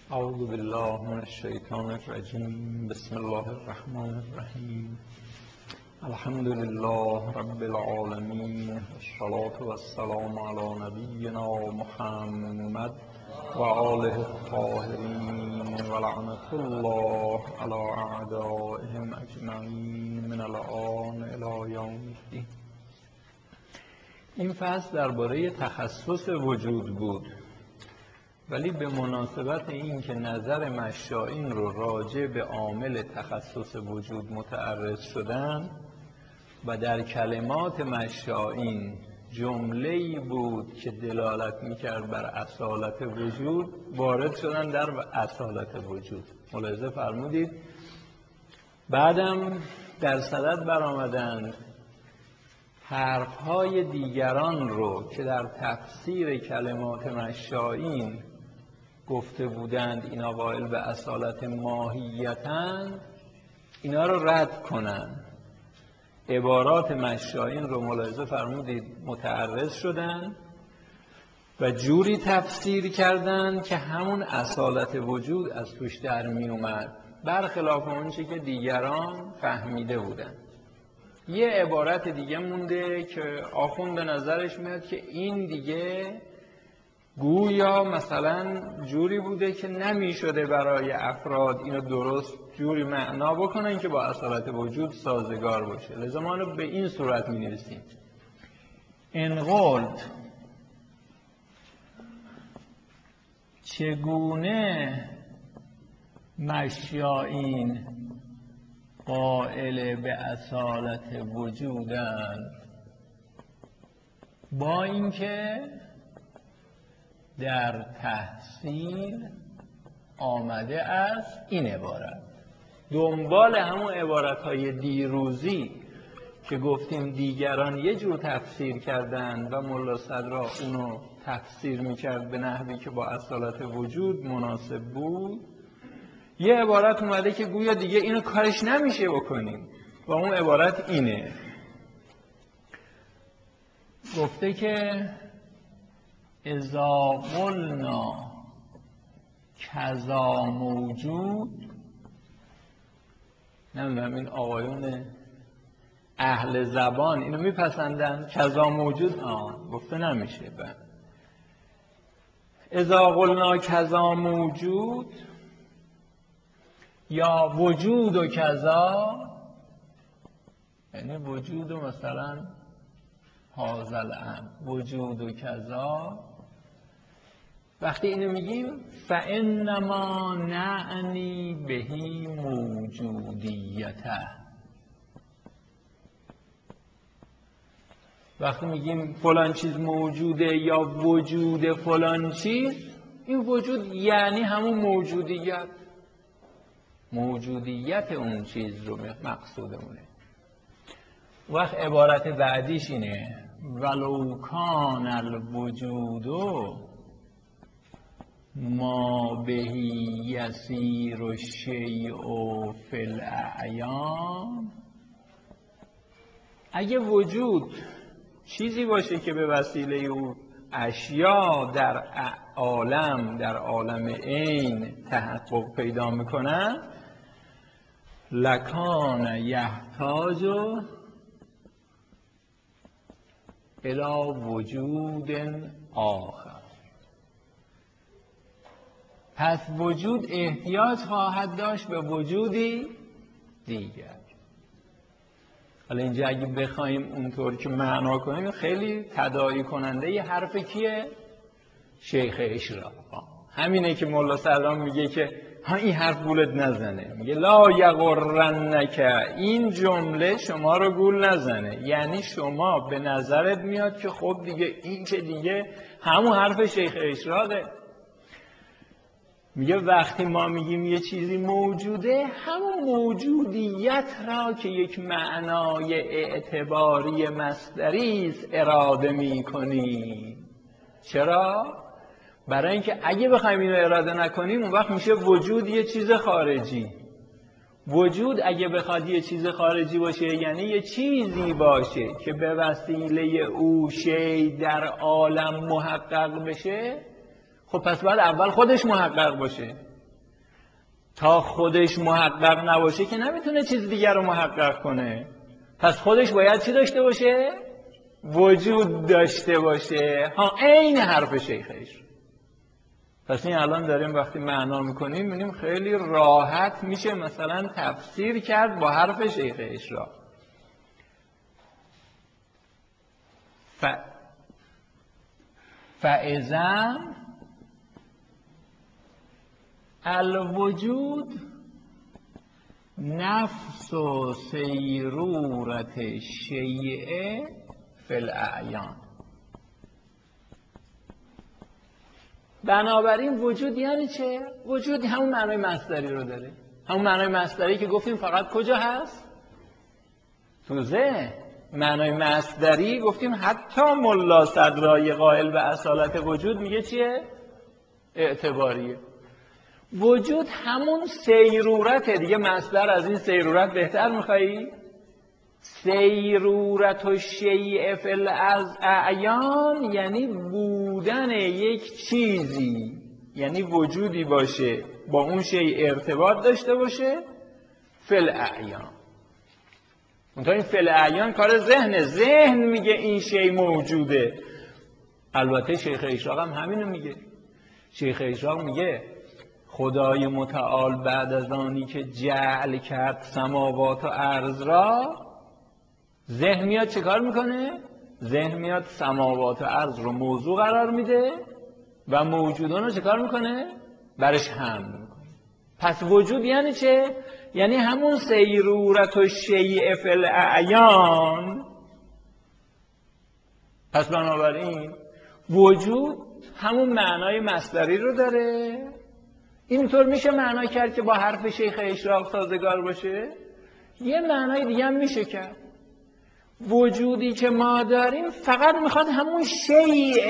اعوذ بالله من الشیطان الرجیم. بسم الله الرحمن الرحیم. الحمد لله رب العالمین، والصلاة والسلام علی نبینا محمد و آله الطاهرین و لعنة الله علی اعدائهم اجمعین من الآن الی یوم الدین. این فصل درباره تخصص وجود بود، ولی به مناسبت این که نظر مشائین رو راجع به عامل تخصص وجود متعرض شدن و در کلمات مشائین جمله‌ای بود که دلالت می‌کرد بر اصالت وجود، وارد شدن در اصالت وجود. ملاحظه فرمودید. بعدم در صدد برآمدند حرفهای دیگران رو که در تفسیر کلمات مشائین گفته بودند اینا قائل به اصالت ماهیتند، اینا رو رد کنند. عبارات مشائین رو ملاحظه فرمودید متعرض شدند و جوری تفسیر کردند که همون اصالت وجود از توش در می اومد، برخلاف اون چه که دیگران فهمیده بودند. یه عبارت دیگه مونده که آخوند به نظرش میاد که این دیگه گویا مثلا جوری بوده که نمیشده برای افراد اینو درست جوری معنا بکنن که با اصالت وجود سازگار باشه. لذا ما رو به این صورت می نویسیم: انقلت چگونه مشائین قائل به اصالت وجودند، با اینکه در تحصیل آمده از این عبارت، دنبال همون عبارتهای دیروزی که گفتیم دیگران یه جور تفسیر کردن و ملا صدرا اونو تفسیر میکرد به نحوی که با اصالت وجود مناسب بود. یه عبارت اومده که گویا دیگه اینو کارش نمیشه بکنیم و اون عبارت اینه. گفته که اذا قلنا کذا موجود، نمیدونم این آقایون اهل زبان اینو میپسندن، کذا موجود گفته نمیشه. اذا قلنا کذا موجود یا وجود و کذا، یعنی وجود و مثلا حاصل وجود و کذا، وقتی اینو میگیم فانما نعنی بهی موجودیته. وقتی میگیم فلان چیز موجوده یا وجود فلان چیز، این وجود یعنی همون موجودیت اون چیز رو مقصودمونه. وقت عبارت بعدیش اینه: ولو کان الوجود ما بهی یسیر الشیء فی الاعیان. اگه وجود چیزی باشه که به وسیله او اشیا در عالم عین تحقق پیدا میکنن، لکان یحتاج الی وجود آخر. پس وجود احتیاج خواهد داشت به وجودی دیگر. حالا اینجا اگه بخوایم اونطور که معنا کنیم، خیلی تداعی کننده یه حرف کیه؟ شیخ اشراق. همینه که مولا سلام میگه که این حرف گولت نزنه، میگه لا یغرنک، این جمله شما رو گول نزنه. یعنی شما به نظرت میاد که خب دیگه این که دیگه همون حرف شیخ اشراقه. میگه وقتی ما میگیم یه چیزی موجوده، همون موجودیت را که یک معنای اعتباری مصدری است اراده میکنی. چرا؟ برای اینکه اگه بخوایم اینو اراده نکنیم، اون وقت میشه وجود یه چیز خارجی. وجود اگه بخواد یه چیز خارجی باشه، یعنی یه چیزی باشه که به وسیله او شی در عالم محقق بشه. خب پس باید اول خودش محقق باشه. تا خودش محقق نباشه که نمیتونه چیز دیگر رو محقق کنه. پس خودش باید چی داشته باشه؟ وجود داشته باشه. ها، عین حرف شیخش. پس این الان داریم وقتی معنا میکنیم می‌بینیم خیلی راحت میشه مثلا تفسیر کرد با حرف شیخ اشراق. فاذا الوجود نفس و سیرورت شیء فی الاعیان. بنابراین وجود یعنی چه؟ وجود همون معنای مصدری رو داره. همون معنای مصدری که گفتیم فقط کجا هست؟ تو ذهن. معنای مصدری گفتیم حتی ملا صدرای قائل به اصالت وجود میگه چیه؟ اعتباریه. وجود همون سیرورته دیگه. مصدر از این سیرورت بهتر میخوایی؟ سیرورت و شیء فی الاعیان یعنی بودن یک چیزی، یعنی وجودی باشه با اون شیء ارتباط داشته باشه فی الاعیان. منتها این فی الاعیان کار ذهنه. ذهن میگه این شیء موجوده. البته شیخ اشراق هم همینو میگه. شیخ اشراق میگه خدای متعال بعد از آنی که جعل کرد سماوات و ارض را، ذهن میاد چه کار میکنه؟ ذهن میاد سماوات و ارض رو موضوع قرار میده و موجودان رو چه کار میکنه؟ برش حمل میکنه. پس وجود یعنی چه؟ یعنی همون سیرورت و شیء فی الاعیان. پس بنابراین وجود همون معنای مصدری رو داره. اینطور میشه معنا کرد که با حرف شیخ اشراق سازگار باشه. یه معنای دیگه هم میشه کرد. وجودی که ما داریم فقط میخواد همون شیء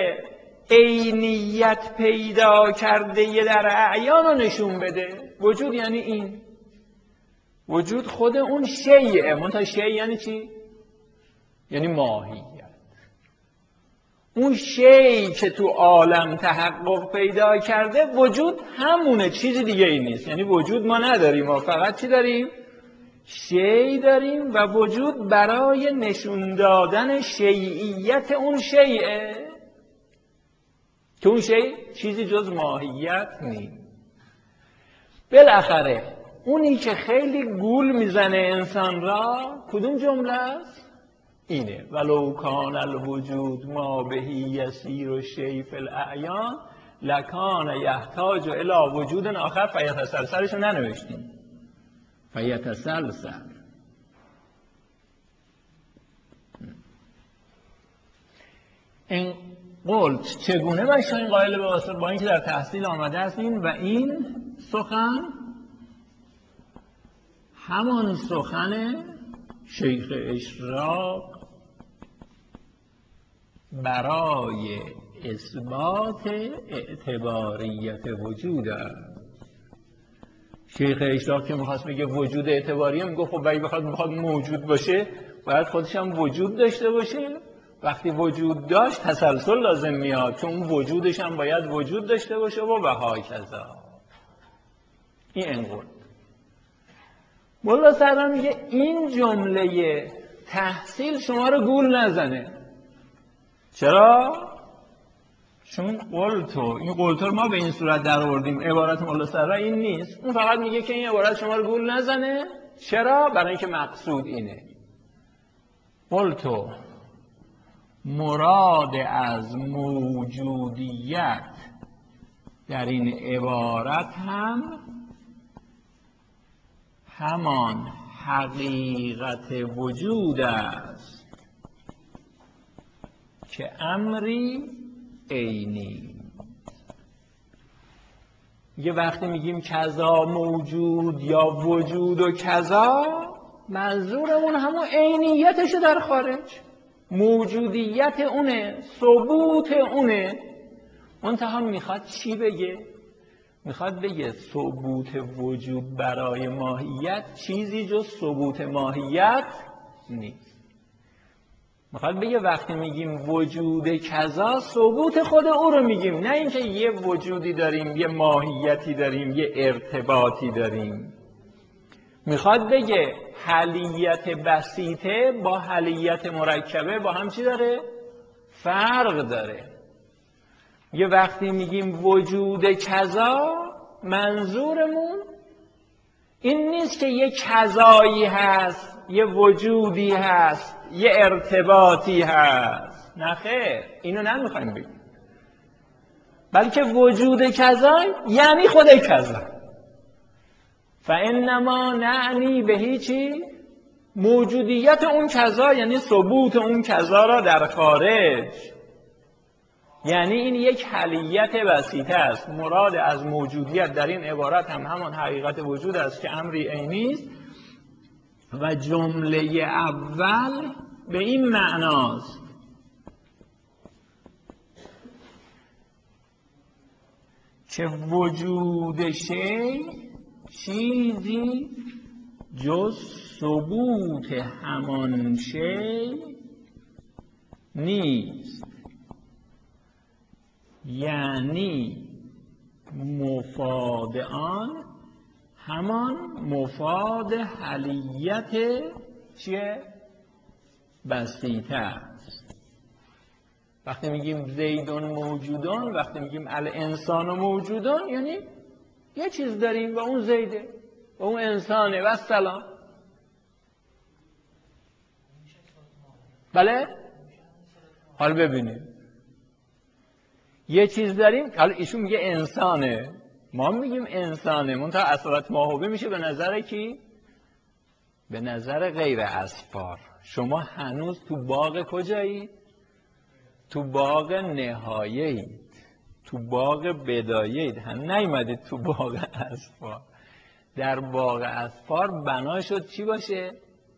عینیت پیدا کرده در اعیان رو نشون بده. وجود یعنی این. وجود خود اون شیء. منتها شیء یعنی چی؟ یعنی ماهیت. اون شیء که تو عالم تحقق پیدا کرده وجود همونه، چیزی دیگه ای نیست. یعنی وجود ما نداریم، ما فقط چی داریم؟ شیء داریم و وجود برای نشون دادن شیعیت اون شیء که اون شیء چیزی جز ماهیت نیست. بالاخره اونی که خیلی گول میزنه انسان را کدوم جمله است؟ اینه ولو کان الوجود ما بهی یسیر و شیء فی الاعیان لکان یحتاج الی وجود آخر فیتسلسلش رو ننوشتیم. فیتسلسل. این قلت چگونه باشه این قائل به واسط با اینکه در تحصیل آمده هستیم و این سخن همان سخن شیخ اشراق برای اثبات اعتباریت وجود است. شیخ اشراق که میخواست بگه وجود اعتباریه میگه خب اگه بخواد موجود باشه باید خودش هم وجود داشته باشه. وقتی وجود داشت تسلسل لازم میاد چون اون وجودش هم باید وجود داشته باشه و هاکذا. این انقل مولا سران میگه این جمله تحصیل شما رو گول نزنه. چرا؟ چون قلتو، این قلتو رو ما به این صورت در آوردیم. عبارت مولا سران این نیست. اون فقط میگه که این عبارت شما رو گول نزنه. چرا؟ برای اینکه مقصود اینه. قلتو مراد از موجودیت در این عبارت هم همان حقیقت وجود است که امری عینی. یه وقتی میگیم کذا موجود یا وجود و کذا منظورمون همون عینیتشه در خارج، موجودیت اونه، ثبوت اونه. منتها میخواد چی بگه؟ میخواد بگه ثبوت وجود برای ماهیت چیزی جز ثبوت ماهیت نیست. میخواد بگه وقتی میگیم وجود کذا ثبوت خود او رو میگیم، نه اینکه یه وجودی داریم، یه ماهیتی داریم، یه ارتباطی داریم. میخواد بگه حلیت بسیطه با حلیت مرکبه با هم چی داره؟ فرق داره. یه وقتی میگیم وجود کذا، منظورمون این نیست که یه کذایی هست، یه وجودی هست، یه ارتباطی هست. نه خیر، اینو نمیخوایم بگیم. بلکه وجود کذا یعنی خود کذا. فانما نعنی بهی چی؟ موجودیت اون کذا، یعنی ثبوت اون کذا را در خارج. یعنی این یک حلیت بسیطه است. مراد از موجودیت در این عبارت هم همان حقیقت وجود است که امری عینی است و جمله اول به این معناست که وجود شی چیزی جز ثبوت همان شی نیست. یعنی مفاد آن همان مفاد حلیت چیه؟ بسیطه است. وقتی میگیم زیدون موجودون، وقتی میگیم الانسان موجودون، یعنی یه چیز داریم و اون زیده و اون انسانه و سلام. بله؟ حالا ببینیم، یه چیز داریم، حالا ایشون میگه انسانه، ما میگیم انسانه، منتها اصالت ماهوبه میشه به نظر کی؟ به نظر غیر اسفار. شما هنوز تو باغ کجایی؟ تو باغ نهایه اید، تو باغ بدایه اید، هم نیومدید تو باغ اسفار. در باغ اسفار بنا شد چی باشه؟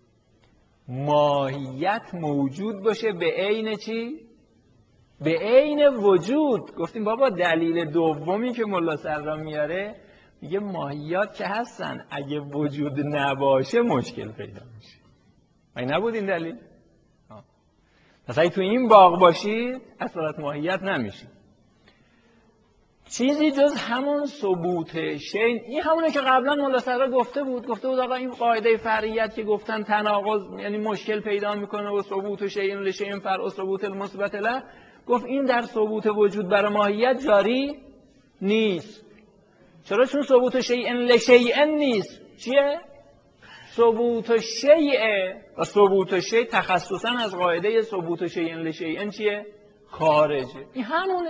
ماهیت موجود باشه به عین چی؟ به عین وجود. گفتیم بابا دلیل دومی که ملا سرام میاره، میگه ماهیات که هستن، اگه وجود نباشه مشکل پیدا میشه. مگه نبود این دلیل؟ پس اگه تو این باغ باشید اصالت ماهیت نمیشه. چیزی جز همون ثبوت شی، این همونه که قبلا ملا سرام گفته بود آقا این قاعده فرعیت که گفتن تناقض یعنی مشکل پیدا میکنه و ثبوت شیء لشیء فرع ثبوت المثبت له، گفت این در ثبوت وجود برای ماهیت جاری نیست. چرا؟ چون ثبوت شیء لشیء نیست. چیه؟ ثبوت شیء، و ثبوت شیء تخصصا از قاعده ثبوت شیء لشیء چیه؟ خارجه. این همونه.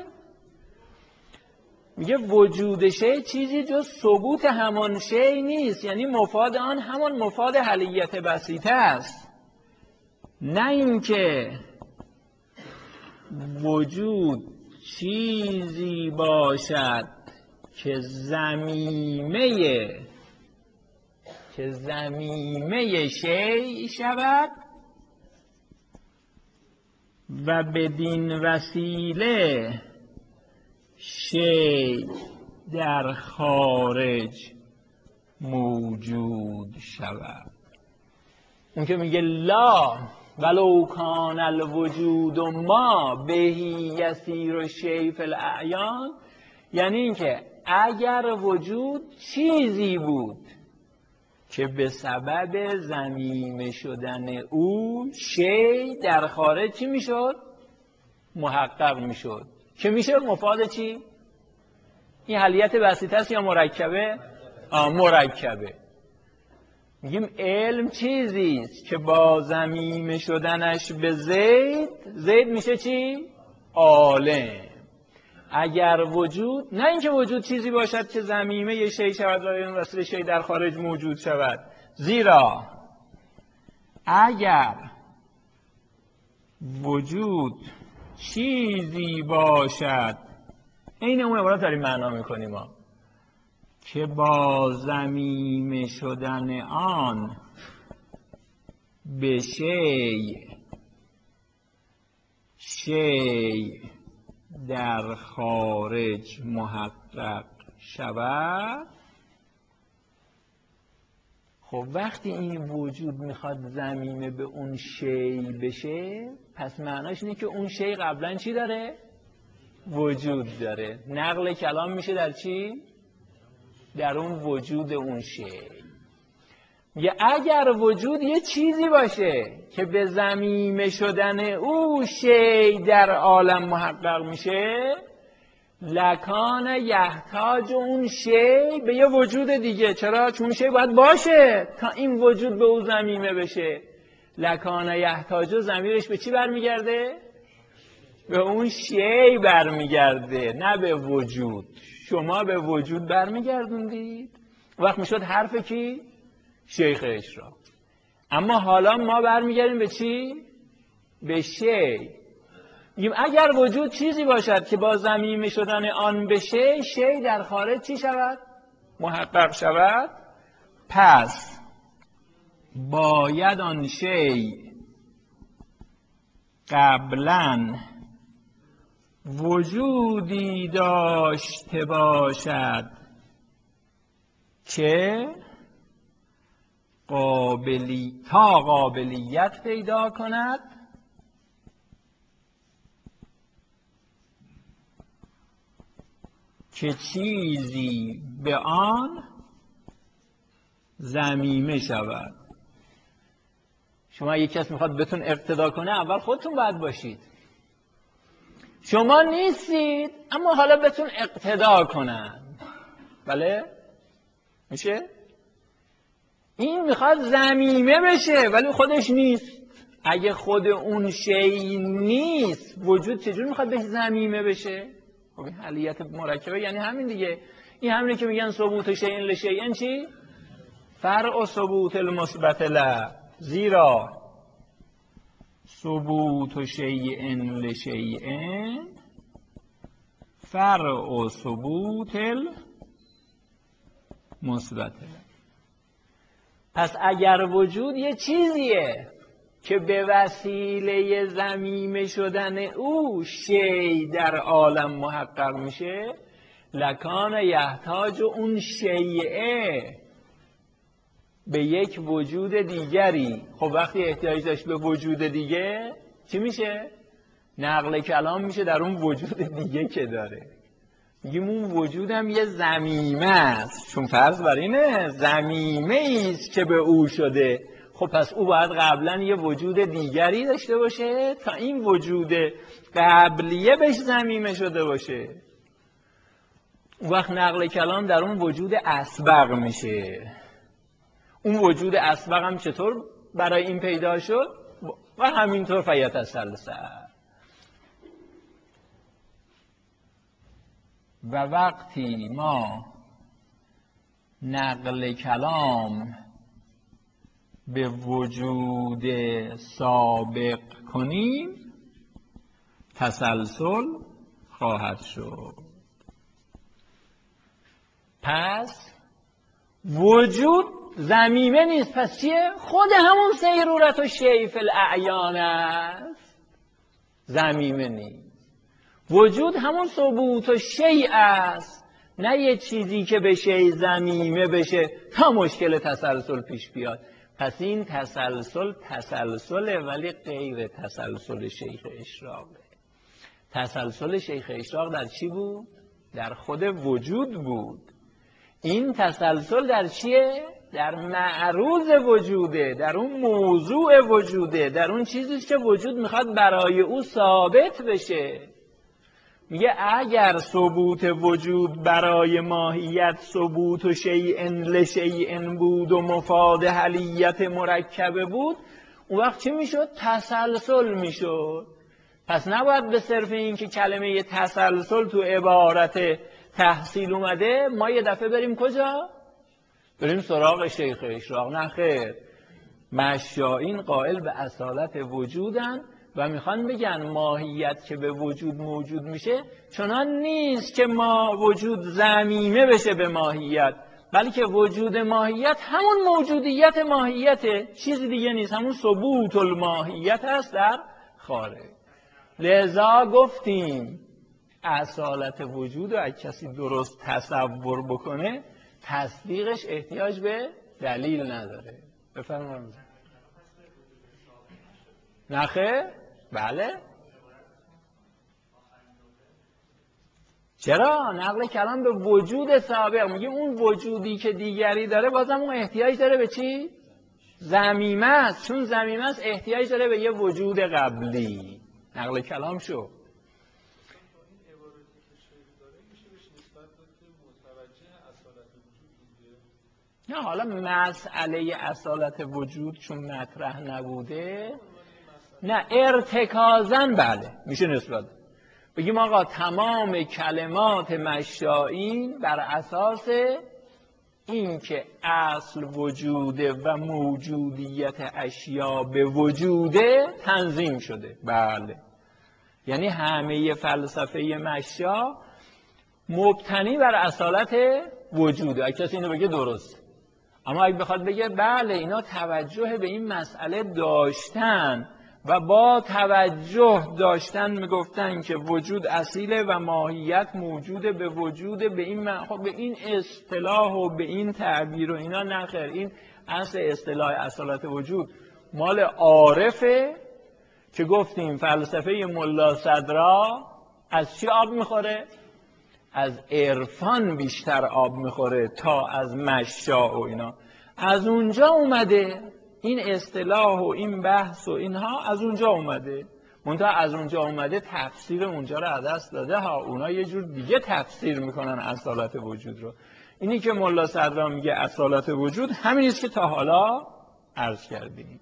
میگه وجود شیء چیزی جز ثبوت همان شیء نیست، یعنی مفاد آن همان مفاد حلیت بسیطه است. نه اینکه وجود چیزی باشد که ضمیمه شیء شود و بدین وسیله شیء در خارج موجود شود. اون که میگه لا ولو کان الوجود ما بهی یسیر شیء فی الاعیان، یعنی اینکه اگر وجود چیزی بود که به سبب ضمیمه شدن او شیء در خارج چی میشد؟ محقق میشد. که میشه مفاد چی؟ این حلیت بسیطه است یا مرکبه؟ مرکبه. میگیم علم چیزی است که با ضمیمه شدنش به زید میشه چی؟ عالم. اگر وجود، نه اینکه وجود چیزی باشد که ضمیمه شیء شود و این وسیله شیء در خارج موجود شود، زیرا اگر وجود چیزی باشد، این اون عبارت داریم معنا میکنیم ما، که با ضمیمه شدن آن به شیء در خارج محقق شود، خب وقتی این وجود میخواد ضمیمه به اون شی بشه، پس معناش اینه که اون شی قبلا چی داره؟ وجود داره. نقل کلام میشه در چی؟ در اون وجود اون شی. میگه اگر وجود یه چیزی باشه که به ضمیمه شدن او شی در عالم محقق میشه، لکان یحتاج اون شی به یه وجود دیگه. چرا؟ چون شی باید باشه تا این وجود به او ضمیمه بشه. لکان یحتاج ضمیرش به چی برمیگرده؟ به اون شی برمیگرده، نه به وجود. شما به وجود برمیگردوندید، وقت میشد حرف کی؟ شیخ اشراق. اما حالا ما برمیگردیم به چی؟ به شی. میگیم اگر وجود چیزی باشد که با ضمیمه شدن آن بشه، شی در خارج چی شود؟ محقق شود. پس باید آن شی قبلاً وجودی داشته باشد که قابلیت پیدا کند که چیزی به آن ضمیمه شود. شما یک کس میخواد بهتون اقتدا کنه، اول خودتون باید باشید. شما نیستید اما حالا بهتون اقتدا کنن. بله؟ میشه؟ این میخواد ضمیمه بشه ولی خودش نیست. اگه خود اون شی نیست، وجود چجور میخواد بهش ضمیمه بشه؟ خب این حلیت مرکبه یعنی همین دیگه. این همینه که میگن ثبوت شیء لشیء چی؟ فرع ثبوت المثبت له. زیرا ثبوت شیء لشیء فرع ثبوت المثبت له. پس اگر وجود یه چیزیه که به وسیله ضمیمه شدن او شی در عالم محقق میشه، لکان یحتاج اون شیء به یک وجود دیگری. خب وقتی احتیاج داشت به وجود دیگه چی میشه؟ نقل کلام میشه در اون وجود دیگه که داره. میگیم اون وجودم یه ضمیمه است، چون فرض بر اینه ضمیمه ایست که به او شده. خب پس او باید قبلا یه وجود دیگری داشته باشه تا این وجود قبلیه بهش ضمیمه شده باشه. اون وقت نقل کلام در اون وجود اسبق میشه. اون وجود اسبق هم چطور برای این پیدا شد؟ و همینطور فیتسلسل. و وقتی ما نقل کلام به وجود سابق کنیم، تسلسل خواهد شد. پس وجود ضمیمه نیست. پس چیه؟ خود همون سیرورت و شیء فی الاعیان است. ضمیمه نیست. وجود همون ثبوت و شیء است، نه یه چیزی که به شیء ضمیمه بشه تا مشکل تسلسل پیش بیاد. پس این تسلسله ولی غیر تسلسل شیخ اشراقه. تسلسل شیخ اشراق در چی بود؟ در خود وجود بود. این تسلسل در چیه؟ در معروض وجوده، در اون موضوع وجوده، در اون چیزیست که وجود میخواد برای او ثابت بشه. میگه اگر ثبوت وجود برای ماهیت ثبوت و شیء لشیء بود و مفاد حلیت مرکبه بود، اون وقت چی میشد؟ تسلسل میشد. پس نباید به صرف این که کلمه تسلسل تو عبارت تحصیل اومده ما یه دفعه بریم کجا؟ بریم سراغ شیخ اشراق. نه خیر، مشایین قائل به اصالت وجودن و میخوان بگن ماهیت که به وجود موجود میشه چنان نیست که ما وجود ضمیمه بشه به ماهیت، بلکه وجود ماهیت همون موجودیت ماهیته، چیزی دیگه نیست، همون ثبوت الماهیت هست در خارج. لذا گفتیم اصالت وجود رو اگه کسی درست تصور بکنه تصدیقش احتیاج به دلیل نداره. بفرمایید. نخه؟ بله. چرا؟ نقل کلام به وجود سابق میگه اون وجودی که دیگری داره بازم اون احتیاج داره به چی؟ ضمیمه است. چون ضمیمه است احتیاج داره به یه وجود قبلی. نقل کلام شو. نه حالا مسئله اصالت وجود چون مطرح نبوده، نه ارتکازاً بله میشه نسبت بگیم آقا تمام کلمات مشائین بر اساس این که اصل وجوده و موجودیت اشیا به وجوده تنظیم شده. بله، یعنی همه فلسفه مشا مبتنی بر اصالت وجوده. اگه کسی اینو بگه درست، اما اگه بخواد بگه بله اینا توجه به این مسئله داشتن و با توجه داشتن میگفتن که وجود اصیله و ماهیت موجوده به وجود، به این خب به این اصطلاح و به این تعبیر و اینا نخیر. این اصل اصطلاح اصالت وجود مال عارفه که گفتیم فلسفه ملا صدرا از چی آب میخوره؟ از عرفان بیشتر آب میخوره تا از مشا و اینا. از اونجا اومده این اصطلاح و این بحث و اینها، از اونجا اومده. منتها از اونجا اومده تفسیر اونجا رو از دست داده ها. اونا یه جور دیگه تفسیر میکنن اصالت وجود رو. اینی که ملا صدرا میگه اصالت وجود همین است که تا حالا عرض کردیم.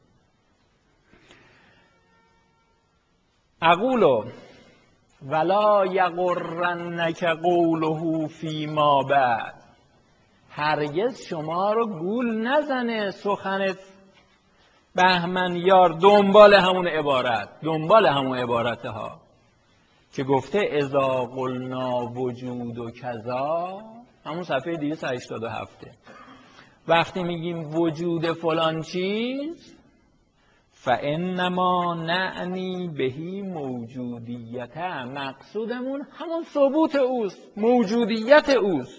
اقولو ولا یغرنک قوله فیما بعد، هرگز شما رو گول نزنه سخنت بهمن یار دنبال همون عبارت ها که گفته اذا قلنا وجود و کذا، همون صفحه 287. وقتی میگیم وجود فلان چیز فانما نعنی بهی موجودیته، مقصودمون همون ثبوت اوست، موجودیت اوست.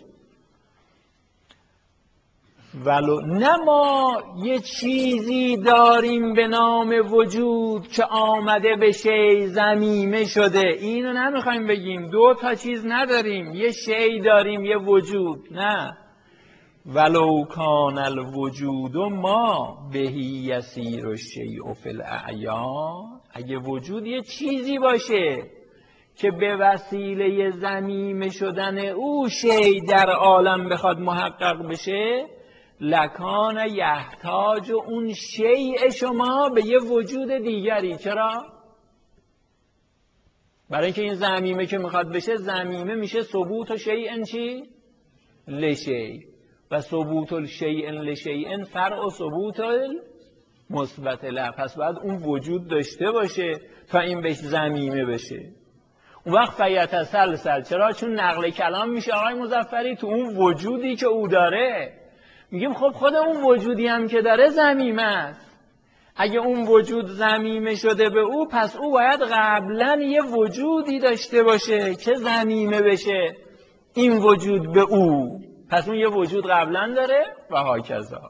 ولو نه ما یه چیزی داریم به نام وجود که آمده به شی ضمیمه شده، اینو نمیخوایم بگیم. دو تا چیز نداریم، یه شی داریم یه وجود. نه، ولو کان الوجود ما بهی یسیر الشیء فی الاعیان، اگه وجود یه چیزی باشه که به وسیله ضمیمه شدن او شی در عالم بخواد محقق بشه، لکان یحتاج اون شیء شما به یه وجود دیگری. چرا؟ برای اینکه این ضمیمه که میخواد بشه، ضمیمه میشه ثبوت و شیء چی؟ لشیء، و ثبوت الشیء لشیء فرع ثبوت مثبت له. پس باید اون وجود داشته باشه تا این بهش ضمیمه بشه. اون وقت فیتسلسل. چرا؟ چون نقل کلام میشه آقای مظفری تو اون وجودی که او داره. میگیم خب خود اون وجودی هم که داره ضمیمه است. اگه اون وجود ضمیمه شده به او، پس او باید قبلا یه وجودی داشته باشه که ضمیمه بشه این وجود به او. پس اون یه وجود قبلا داره و هاکذا.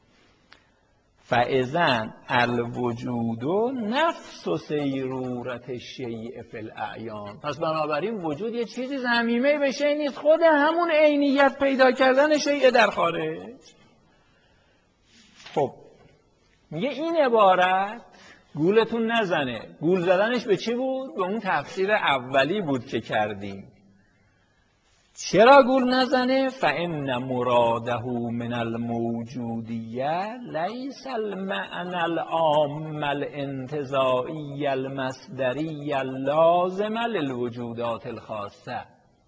فاذن الوجود نفس سیرورت الشیء فی الاعیان، پس بنابراین وجود یه چیزی ضمیمه به شیء نیست، خود همون عینیت پیدا کردن شیء در خارج. خب میگه این عبارت گولتون نزنه. گول زدنش به چی بود؟ به اون تفسیر اولی بود که کردیم. چرا گول نزنه؟ فإن مراده من الموجودیه لیس المعنى العام الانتزاعی المصدری اللازم للوجودات الخاصه.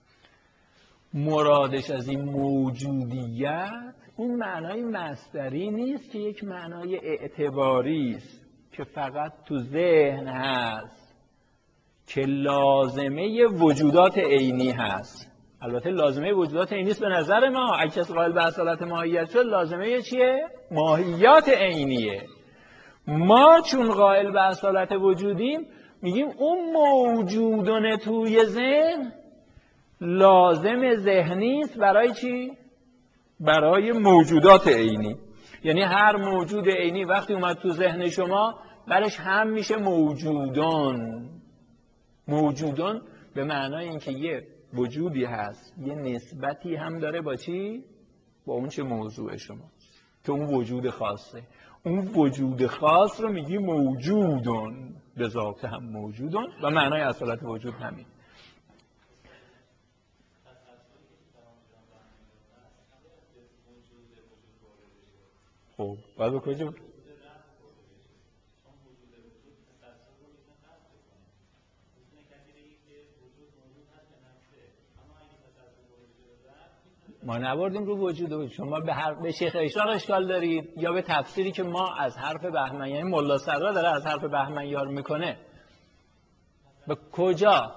مرادش از این موجودیت اون معنای مصدری نیست که یک معنای اعتباری است که فقط تو ذهن هست، که لازمه وجودات عینی هست. البته لازمه وجودات عینی است به نظر ما. اگه کسی قائل به اصالت ماهیت شد، لازمه چیه؟ ماهیات عینیه. ما چون قائل به اصالت وجودیم، میگیم اون موجودن توی ذهن لازم ذهنی است برای چی؟ برای موجودات عینی. یعنی هر موجود عینی وقتی اومد تو ذهن شما برش هم میشه موجودون. موجودون به معنای اینکه یه وجودی هست، یه نسبتی هم داره با چی؟ با اون چه موضوع شما که اون وجود خاصه. اون وجود خاص رو میگی موجودون، به ذات هم موجودون و معنای اصالت وجود همین. خب بعد به کجا؟ ما نبردیم رو وجود. شما به شیخ اشراق اشکال دارید یا به تفسیری که ما از حرف بهمن، یعنی ملا صدرا داره از حرف بهمنیار میکنه؟ به کجا؟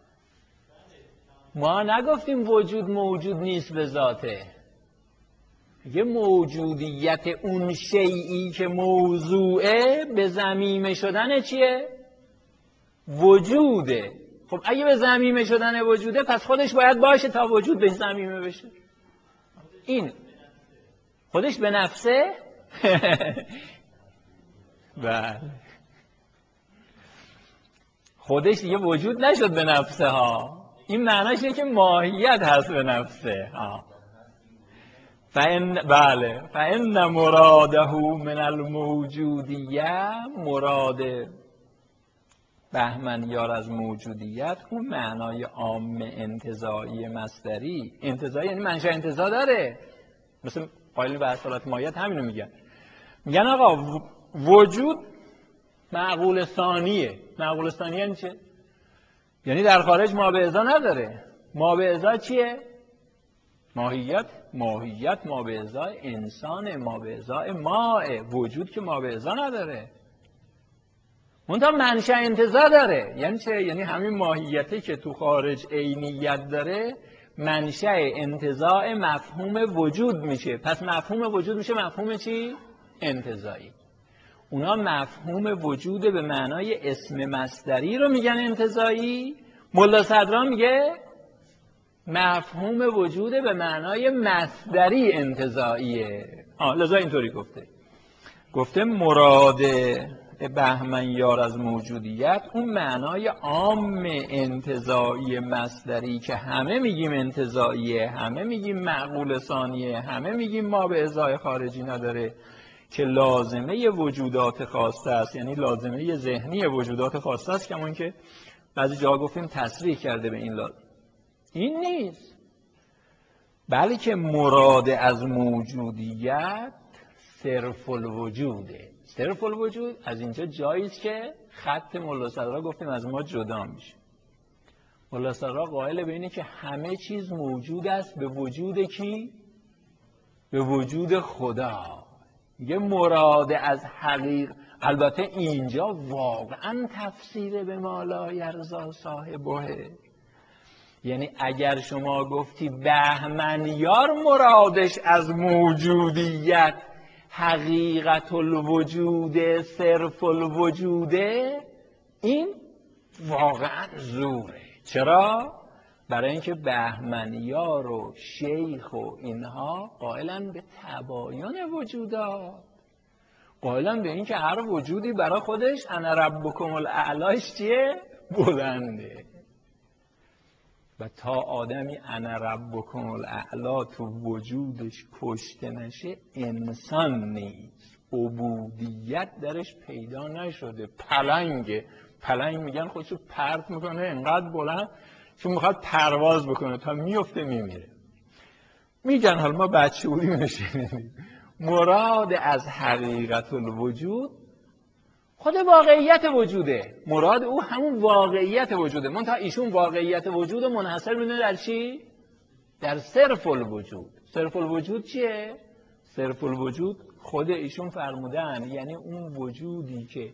ما نگفتیم وجود موجود نیست به ذاته، یه موجودیت اون شیئی که موضوعه به ضمیمه شدن چیه؟ وجوده. خب اگه به ضمیمه شدن وجوده پس خودش باید باشه تا وجود به ضمیمه بشه. این خودش به نفسه؟ بله، خودش دیگه وجود نشد به نفسه ها. این معناش اینه که ماهیت هست به نفسه ها. بله، فإن مراده من الموجودیه، مراد بهمنیار از موجودیت اون معنای عام انتزاعی مصدری. انتزاعی یعنی منشأ انتزاع داره، مثل قائلین به اصالت ماهیت همینو میگن. میگن آقا وجود معقول ثانیه. معقول ثانیه یعنی چه؟ یعنی در خارج ما به ازا نداره. ما به ازا چیه؟ ماهیت. ماهیت ما به ازای انسان، ما به ازای ماه. وجود که ما به ازا نداره، منتها منشأ انتزاع داره. یعنی چه؟ یعنی همین ماهیتی که تو خارج عینیت داره منشأ انتزاع مفهوم وجود میشه. پس مفهوم وجود میشه مفهوم چی؟ انتزاعی. اونا مفهوم وجود به معنای اسم مصدری رو میگن انتزاعی. ملا صدرا میگه مفهوم وجود به معنای مصدری انتزاعیه. لذا اینطوری گفته مراد بهمنیار از موجودیت اون معنای عام انتزاعی مصدری که همه میگیم انتزاعیه، همه میگیم معقول ثانیه، همه میگیم ما به ازای خارجی نداره، که لازمه وجودات خاصه است، یعنی لازمه ذهنی وجودات خاصه است. کمان که بعضی جاها گفتیم تصریح کرده به این لازم. این نیست، بلکه مراد از موجودیت صرف الوجوده. صرف الوجود از اینجا جاییست که خط ملا صدرا گفتیم از ما جدا میشه. ملا صدرا قائل به اینه که همه چیز موجود است به وجود کی؟ به وجود خدا. یه مراد از حقیقت. البته اینجا واقعا تفسیر به ما لا یرضی صاحبه. یعنی اگر شما گفتی بهمنیار مرادش از موجودیت حقیقت الوجود صرف الوجوده، این واقعا زوره. چرا؟ برای اینکه بهمنیار و شیخ و اینها قائلن به تباین وجودات، قائلن به اینکه هر وجودی برای خودش انا ربکم الاعلاش چیه؟ بلنده. و تا آدمی انا ربکم الاعلا تو وجودش کشته نشه انسان نیست، عبودیت درش پیدا نشده. پلنگ میگن خودشو پرت میکنه انقدر بلند چون میخواد پرواز بکنه تا میفته میمیره. میگن حالا ما بچه بودیم نشینیم مراد از حقیقت الوجود خود واقعیت وجوده. مراد او همون واقعیت وجوده. منتها ایشون واقعیت وجود رو منحصر میدونه در چی؟ در صرف الوجود. صرف الوجود چیه؟ صرف الوجود خود ایشون فرمودن یعنی اون وجودی که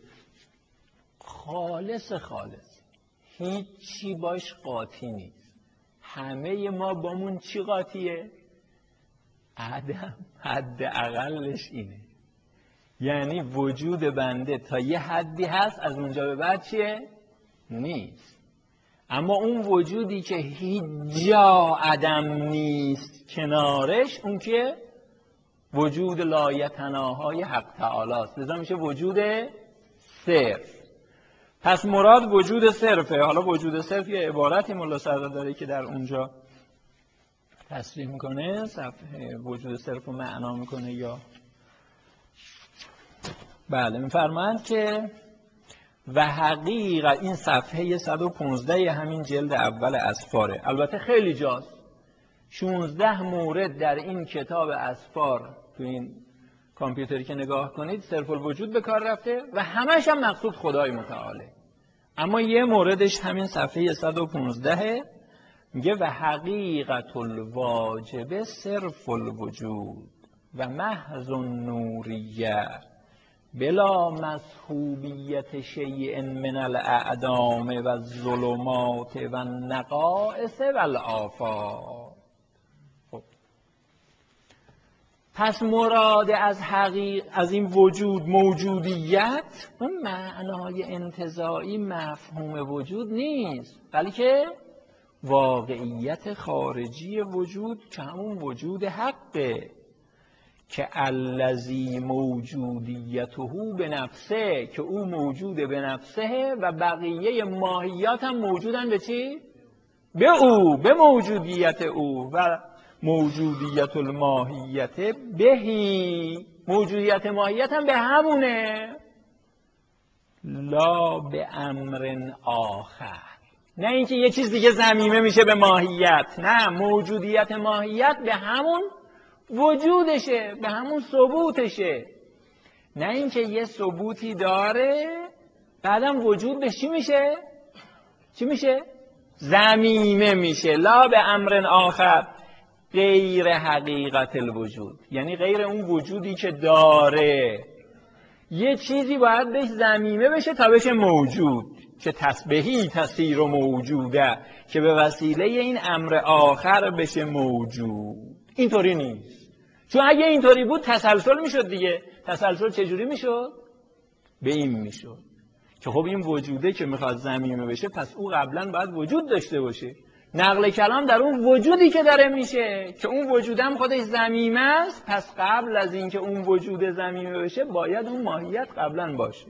خالص هیچی باش قاطی نیست. همه ما بامون چی قاطیه؟ عدم. حد اقلش اینه. یعنی وجود بنده تا یه حدی هست، از اونجا به بعد چیه؟ نیست. اما اون وجودی که هیچ جا عدم نیست کنارش، اون که وجود لایتناهای حق تعالی است، لذا میشه وجود صرف. پس مراد وجود صرفه. حالا وجود صرف یه عبارتی ملا سعدی داره که در اونجا تصریح میکنه، صفحه وجود صرف رو معنا میکنه یا بله میفرمایند که و حقیقت، این صفحه 115 همین جلد اول اسفاره، البته خیلی جاست، 16 مورد در این کتاب اسفار تو این کامپیوتری که نگاه کنید صرف الوجود به کار رفته و همش هم مقصود خدای متعاله. اما یه موردش همین صفحه 115 میگه و حقیقت الواجب صرف الوجود و محض النوریه بلا مصحوبیت شیء من الاعدام و الظلمات و النقائص و الآفات. خب پس مراد از این وجود موجودیت اون معنای انتزاعی مفهوم وجود نیست، بلکه واقعیت خارجی وجود که همون وجود حقه، که الذی موجودیته به نفسه، که او موجود به نفسه و بقیه ماهیات هم موجودن به چی؟ به او، به موجودیت او. و موجودیت الماهیت بهی، موجودیت ماهیت هم به همونه، لا به امر آخر، نه اینکه یه چیز دیگه ضمیمه میشه به ماهیت، نه، موجودیت ماهیت به همون وجودشه، به همون ثبوتشه، نه اینکه یه ثبوتی داره بعدم وجود به چی میشه؟ چی میشه؟ ضمیمه میشه. لا به امر آخر غیر حقیقت الوجود، یعنی غیر اون وجودی که داره. یه چیزی باید بهش ضمیمه بشه تا بشه موجود، که تسبیحی تصیر و موجوده، که به وسیله این امر آخر بشه موجود. اینطوری نیست، چون اگه اینطوری بود تسلسل میشد دیگه. تسلسل چجوری میشد؟ به این میشد که خب این وجوده که میخواد ضمیمه بشه، پس او قبلا باید وجود داشته باشه. نقل کلام در اون وجودی که داره میشه، که اون وجودم خودش ضمیمه است، پس قبل از اینکه اون وجود ضمیمه بشه باید اون ماهیت قبلا باشه.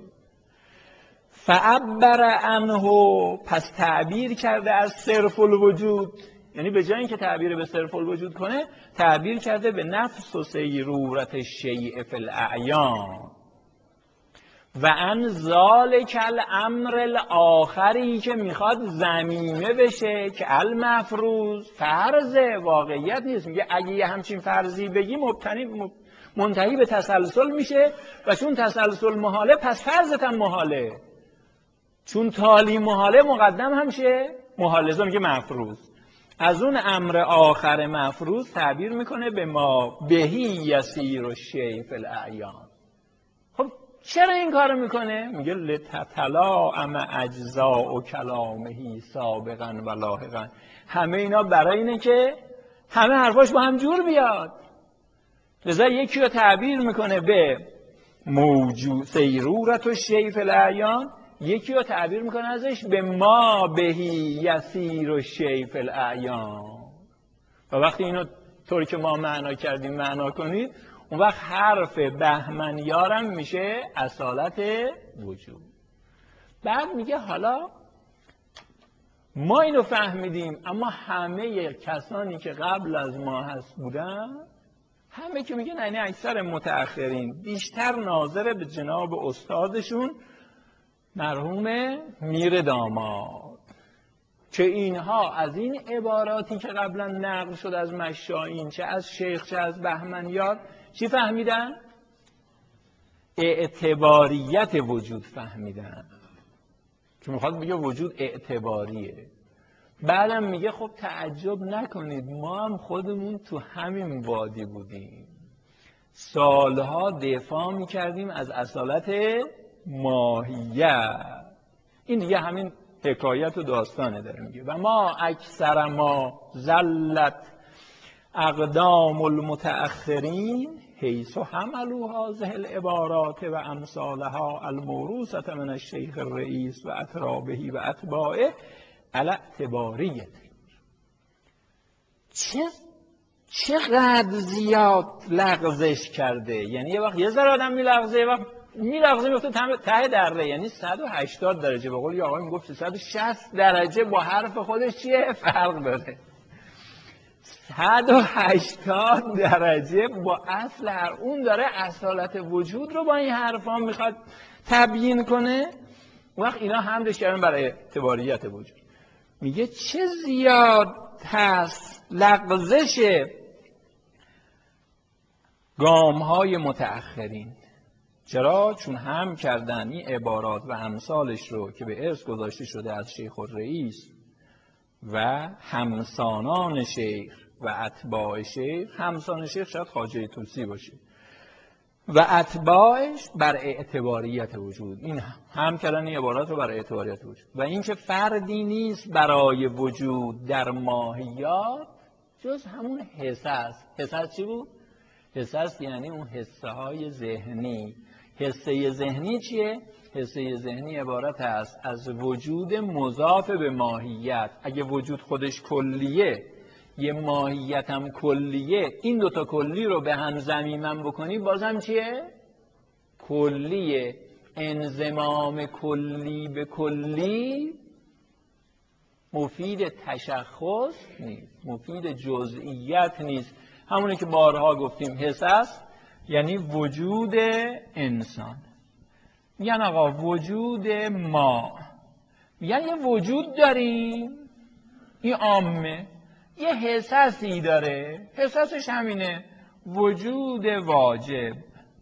فعبر عنه، پس تعبیر کرده از صرف الوجود، یعنی به جای اینکه تعبیر به صرف الوجود کنه، تعبیر کرده به نفس و سیرورت الشیء فی الاعیان و ان ذالک الامر الاخری، که میخواد ضمیمه بشه، که المفروض فرض واقعیت نیست. میگه اگه یه همچین فرضی بگی منتهی به تسلسل میشه، و چون تسلسل محاله پس فرضت هم محاله، چون تالی محاله مقدم همشه محاله، میگه مفروض. از اون امر آخر مفروض تعبیر میکنه به ما بهی یسیر الشیء فی الاعیان. خب چرا این کارو میکنه؟ میگه لتتلاعم اجزاء کلامه سابقا و لاحقا، همه اینا برای اینه که همه حرفاش با هم جور بیاد. لذا یکی رو تعبیر میکنه به موجود سیرورت الشیء فی الاعیان، یکی رو تعبیر میکنه ازش به ما بهی یسیر الشیء فی الاعیان. و وقتی اینو طوری که ما معنا کردیم معنا کنید، اون وقت حرف بهمنیارم میشه اصالت وجود. بعد میگه حالا ما اینو فهمیدیم، اما همه کسانی که قبل از ما هست بودن، همه که میگن یعنی اکثر متأخرین، بیشتر ناظر به جناب استادشون مرحوم میر داماد، که اینها از این عباراتی که قبلا نقل شد از مشایین، چه از شیخ چه از بهمنیار، چی فهمیدن؟ اعتباریت وجود فهمیدن، که میخواد بگه وجود اعتباریه. بعدم میگه خب تعجب نکنید، ما هم خودمون تو همین وادی بودیم، سالها دفاع میکردیم از اصالت ماهیت. این دیگه همین حکایت و داستانه داره میگه. و ما اکثر ما زلت اقدام المتأخرین حیث حملوا هذه العبارات و امثالها الموروثة من الشیخ الرئیس و اترابه و اتباعه علی اعتباریت. چقدر زیاد لغزش کرده. یعنی یه وقت یه ذره آدم میلغزه، یه وقت میلغزه میفته ته دره. یعنی 180 درجه، به قول یه آقای میگفت 360 درجه با حرف خودش چیه فرق داره. 180 درجه با اصل اون داره اصالت وجود رو با این حرفا میخواد تبیین کنه. وقت اینا حمدش کردن برای اعتباریت وجود. میگه چه زیاد هست لغزش گام‌های متأخرین. چرا؟ چون هم کردن این عبارات و امثالش رو که به ارث گذاشته شده از شیخ الرئیس و همسانان شیخ و اتباع شیخ، همسان شیخ شاید خواجه طوسی باشه، و اتباعش بر اعتباریت وجود. این هم کردن این عبارات رو بر اعتباریت وجود و اینکه فردی نیست برای وجود در ماهیات جز همون حس است. حس است چی بود؟ حس است یعنی اون حسه های ذهنی. حسه ذهنی چیه؟ حسه ذهنی عبارت است از وجود مضاف به ماهیت. اگه وجود خودش کلیه، یه ماهیت هم کلیه، این دوتا کلی رو به هم ضمیمن بکنی بازم چیه؟ کلیه. انضمام کلی به کلی مفید تشخص نیست، مفید جزئیت نیست. همونی که بارها گفتیم حس است یعنی وجود انسان. میگن آقا وجود ما، میگن یه وجود داریم، این عامه، یه حساسی داره، حساسش همینه، وجود واجب،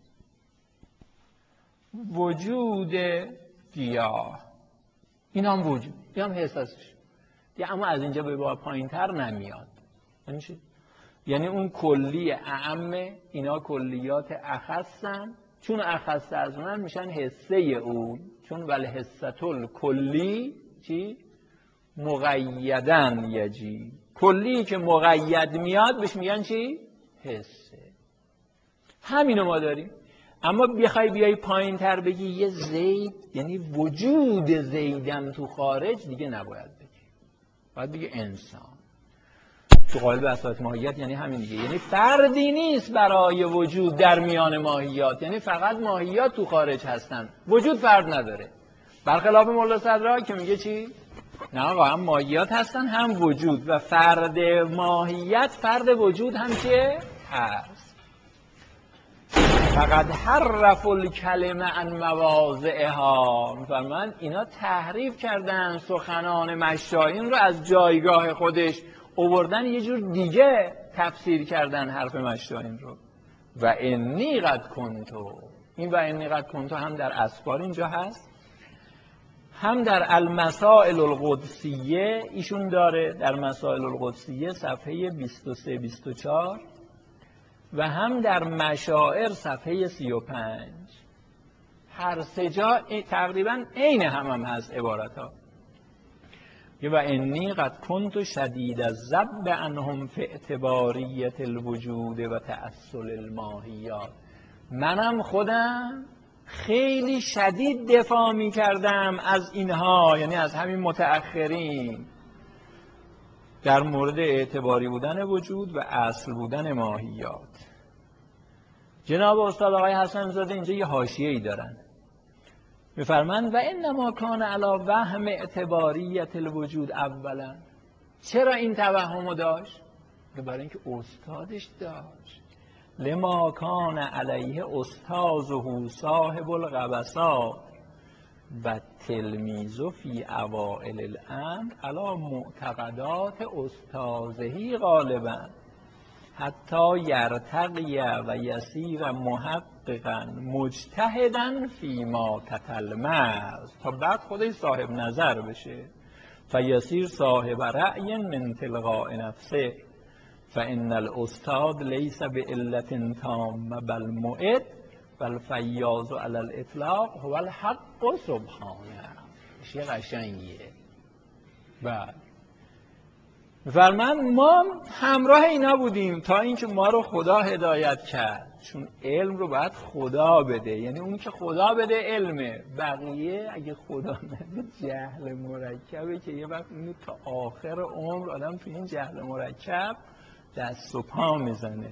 وجود گیاه، این هم وجود، این هم حساسش. اما از اینجا به بالا پایین‌تر نمیاد. یعنی چی؟ یعنی اون کلی اعمه، اینا کلیات اخصن، چون اخص از من میشن حسه اون، چون ولی حسه کلی چی؟ مقیدن یجی، کلی که مقید میاد بهش میگن چی؟ حسه. همینو ما داریم. اما بیای پایین تر بگی یه زید، یعنی وجود زیدم تو خارج، دیگه نباید بگی، باید بگی انسان. تو قالب اصالت ماهیت یعنی همین دیگه، یعنی فردی نیست برای وجود در میان ماهیات، یعنی فقط ماهیات تو خارج هستن، وجود فرد نداره. برخلاف مولا صدرا که میگه چی؟ نه آقا، هم ماهیات هستن هم وجود، و فرد ماهیت فرد وجود هم که هست. فقط حرف الکلمه عن مواضعها، میفرمان اینا تحریف کردن سخنان مشایین رو از جایگاه خودش، آوردن یه جور دیگه تفسیر کردن حرف مشایین رو. و انی قد کنتو، این و انی قد کنتو هم در اسفار اینجا هست، هم در المسائل القدسیه ایشون داره، در مسائل القدسیه صفحه 23-24، و هم در مشاعر صفحه 35. هر سه جا تقریبا عین هم هست عبارت ها. و انی قد کنت شدید الذب عنهم فی اعتباریت الوجود و تأصل الماهیات. منم خودم خیلی شدید دفاع می کردم از اینها، یعنی از همین متأخرین، در مورد اعتباری بودن وجود و اصل بودن ماهیات. جناب استاد آقای حسن زاده اینجا یه حاشیه‌ای دارن، میفرمند و انما کان علی وهم اعتباریت الوجود اولا. چرا این توهمو داشت؟ برای اینکه استادش داشت. لما کان علیه استاذه صاحب القبسات و تلمیذ فی اوائل الامر علی معتقدات استاذه غالبا حتی یرتقی و یسیر محققا مجتهدا فیما تتلمذ، تا بعد خودش صاحب نظر بشه. فیسیر صاحب رأی من تلقاء نفسه فان الاستاد لیس بعلة تامه بل معد بل فیاض علی الاطلاق هو الحق سبحانه. چه قشنگیه. بعد فرمان ما همراه اینا بودیم تا اینکه ما رو خدا هدایت کرد، چون علم رو باید خدا بده، یعنی اون که خدا بده علمه، بقیه اگه خدا نده جهل مرکبه که یه وقت اینو تا آخر عمر آدم تو این جهل مرکب دست و پا میزنه.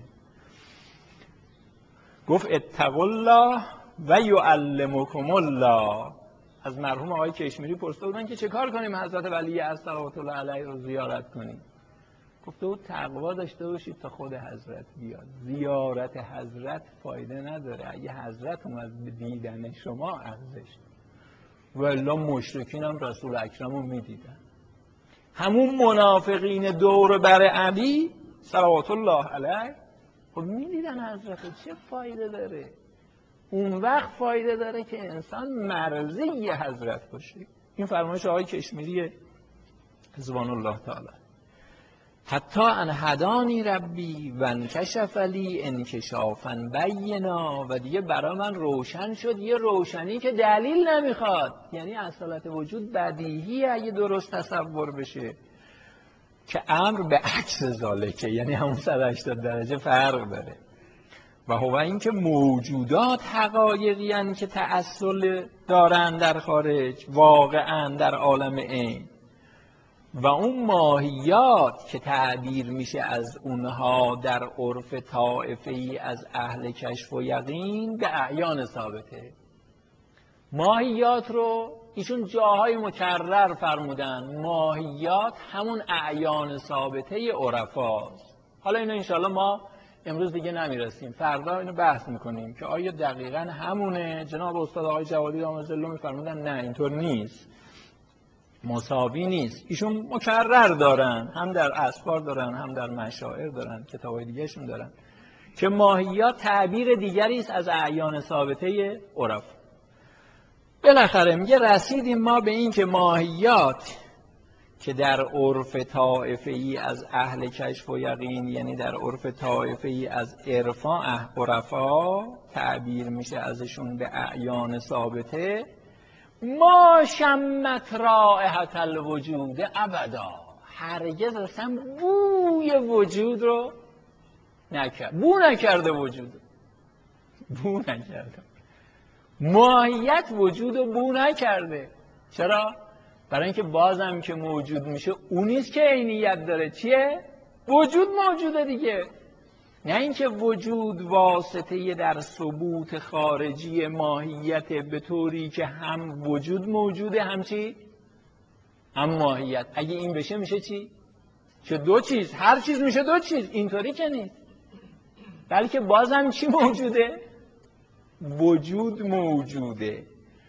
گفت اتقوا الله و یعلمکم الله. از مرحوم آقای کشمیری پرسیده بودن که چه کار کنیم حضرت ولی عصر صلوات الله علیه رو زیارت کنیم. گفته بود تقوا داشته باشید تا خود حضرت بیاد. زیارت حضرت فایده نداره اگه حضرت اومد به دیدن شما ارزش. والا مشرکین هم رسول اکرم رو میدیدن. همون منافقین دور بر علی صلوات الله علیه خب میدیدن حضرت. چه فایده داره؟ اون وقت فایده داره که انسان مرضی حضرت باشه. این فرمایش آقای کشمیری رضوان الله تعالی. حتی ان هدانی ربی و انکشف لی انکشافا بینا. و دیگه برای من روشن شد یه روشنی که دلیل نمیخواد. یعنی اصالت وجود بدیهیه اگه درست تصور بشه، که امر به عکس ذالکه، یعنی همون 180 درجه فرق داره. و هو این که موجودات حقایقی هستند که تأصل دارن در خارج واقعا در عالم عین، و اون ماهیات که تعبیر میشه از اونها در عرف طائفه‌ای از اهل کشف و یقین به اعیان ثابته. ماهیات رو ایشون جاهای مکرر فرمودن. ماهیات همون اعیان ثابته عرفاست. حالا اینو انشاءالله ما امروز دیگه نمیرسیم، فردا اینو بحث میکنیم که آیا دقیقاً همونه. جناب استاد آقای جوادی دامت ظله میفرمودن نه اینطور نیست، مساوی نیست. ایشون مکرر دارن، هم در اسفار دارن هم در مشاعر دارن، کتابای دیگهشون دارن، که ماهیات تعبیر دیگری است از اعیان ثابته عرف. بالاخره میگه رسیدیم ما به این که ماهیات که در عرف طائفه‌ای از اهل کشف و یقین، یعنی در عرف طائفه‌ای از عرفا تعبیر میشه ازشون به اعیان ثابته، ما شمت رائحة الوجود ابدا، هرگز اصلا بوی وجود رو بو نکرده. وجود بو نکرده. ماهیت وجود رو بو نکرده. چرا؟ برای اینکه بازم که موجود میشه اونیست که عینیت داره. چیه؟ وجود موجوده دیگه. نه اینکه وجود واسطه در ثبوت خارجی ماهیت به طوری که هم وجود موجوده هم چی؟ هم ماهیت. اگه این بشه میشه چی؟ چه دو چیز. هر چیز میشه دو چیز. اینطوری که نیست. بلکه بازم چی موجوده؟ وجود موجوده.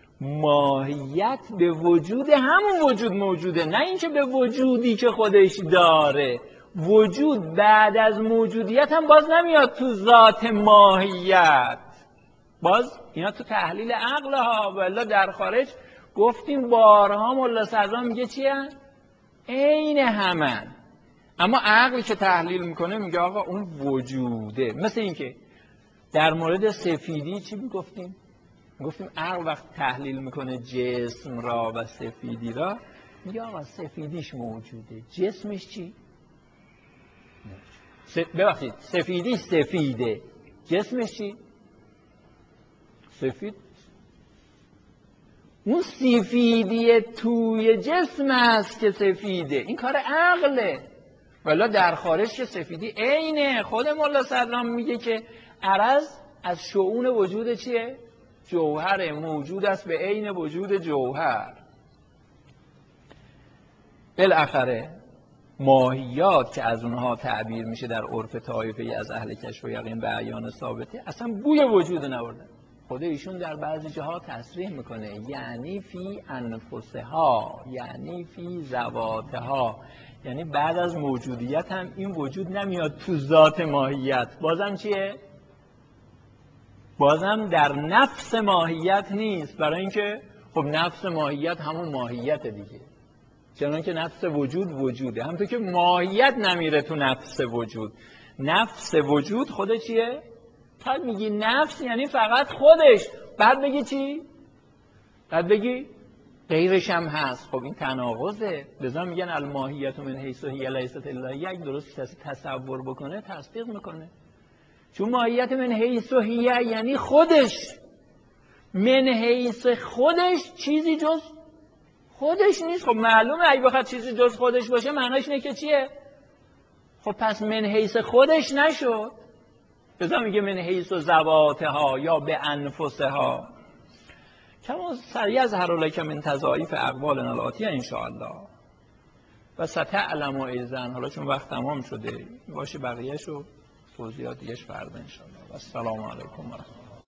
ماهیت به وجود همون وجود موجوده، نه اینکه به وجودی که خودش داره. وجود بعد از موجودیت هم باز نمیاد تو ذات ماهیت. باز اینا تو تحلیل عقل ها، والا در خارج گفتیم بارها ملا صدرا میگه چیه؟ عین همن. اما عقل که تحلیل میکنه میگه آقا اون وجوده. مثل اینکه در مورد سفیدی چی میگفتیم؟ گفتیم عقل وقت تحلیل میکنه جسم را و سفیدی را، میگه آقا سفیدیش موجوده، جسمش چی؟ ببخشید سفیدیش سفیده، جسمش چی؟ سفید. اون سفیدی توی جسم است که سفیده. این کار عقله. والا در خارج که سفیدی عینه. خود مولا صدرام میگه که عرض از شؤون وجود چیه؟ جوهر موجود است به عین وجود جوهر. بالاخره ماهیات که از اونها تعبیر میشه در عرف طایفه‌ای از اهل کشف و یقین به اعیان ثابته اصلا بوی وجود نبردن. خود ایشون در بعضی جاها تصریح میکنه یعنی فی انفسها، یعنی فی ذواتها، یعنی بعد از موجودیت هم این وجود نمیاد تو ذات ماهیت. بازم چیه؟ بازم در نفس ماهیت نیست. برای اینکه خب نفس ماهیت همون ماهیت دیگه، چون که نفس وجود وجوده. همونطور که ماهیت نمیره تو نفس وجود. نفس وجود خود چیه؟ بعد میگی نفس یعنی فقط خودش، بعد بگی چی؟ بعد بگی غیرش هم هست. خب این تناقضه. لذا میگن الماهیت من حیث هی لیست الا یک. درست تصور بکنه تصدیق میکنه. چون ماهیت من حیث هی یعنی خودش. من حیث خودش چیزی جز خودش نیست. خب معلومه اگه بخواد چیزی جز خودش باشه معناش اینه که چیه؟ خب پس من حیث خودش نشد، بذار میگه من حیث ذواتها یا به انفسها. کما سیظهر لک من تضاعیف اقوالنا الآتیه ان شاء الله و ستعلم ایضا. حالا چون وقت تمام شده باشه، بقیه‌شو توضیحات دیگه‌اش فردا ان شاء الله. و السلام علیکم و رحمت الله.